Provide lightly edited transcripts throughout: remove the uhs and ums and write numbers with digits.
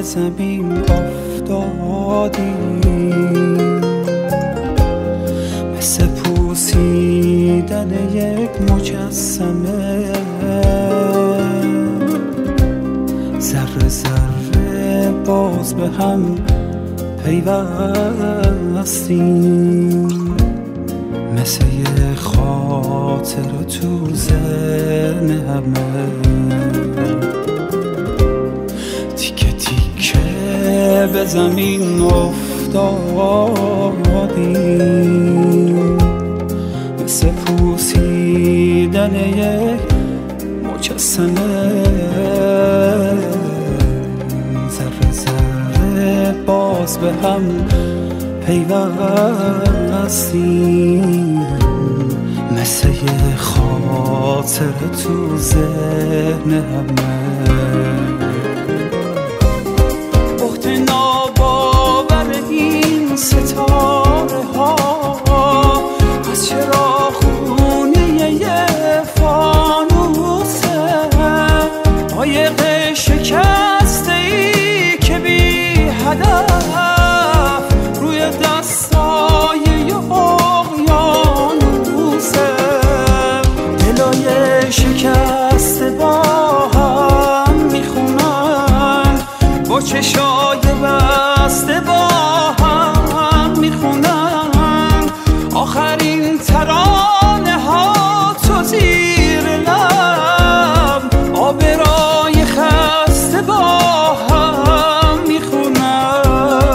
به زمین افتادی، مثل پوسیدن یک مجسمه، ذره ذره باز به هم پیوستیم، مثل یه خاطر تو ذهن همه، تیکه تیکه به زمین افتادیم، مثل پوسیدن یک مجسمه، ذره ذره باز به هم پیوستیم، مثل یه خاطر تو ذهن همه. بحت ناباور این ستاره ها از چراغخونه یه فانوسه، قایق شکسته ای که بی هدف روی دستای یه اقیانوسه، دلای شکسته با هم میخونن، با چشای بسته با هم میخونن، آخرین ترانه ها تو زیر لب، آبرای خسته با هم میخونن.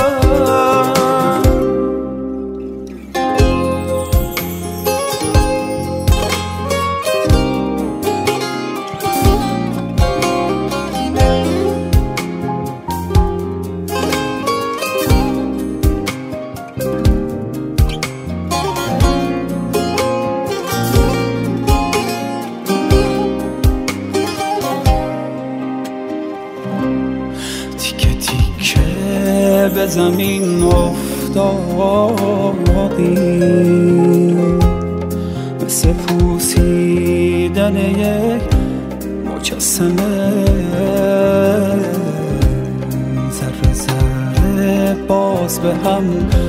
به زمین افتادیم، مثل پوسیدن یک مجسمه، ذره ذره باز به هم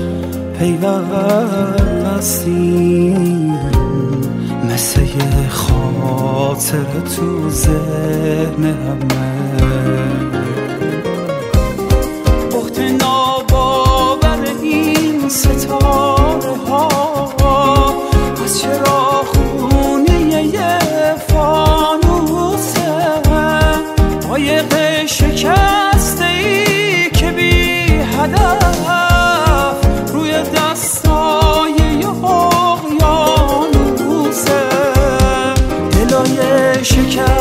پیوستیم، مثل یه خاطر تو ذهن همه. ناباور این ستاره ها از چراغخونه یه فانوسه، قایق شکسته ای که بی هدف روی دستای یه اقیانوسه، دلای شکسته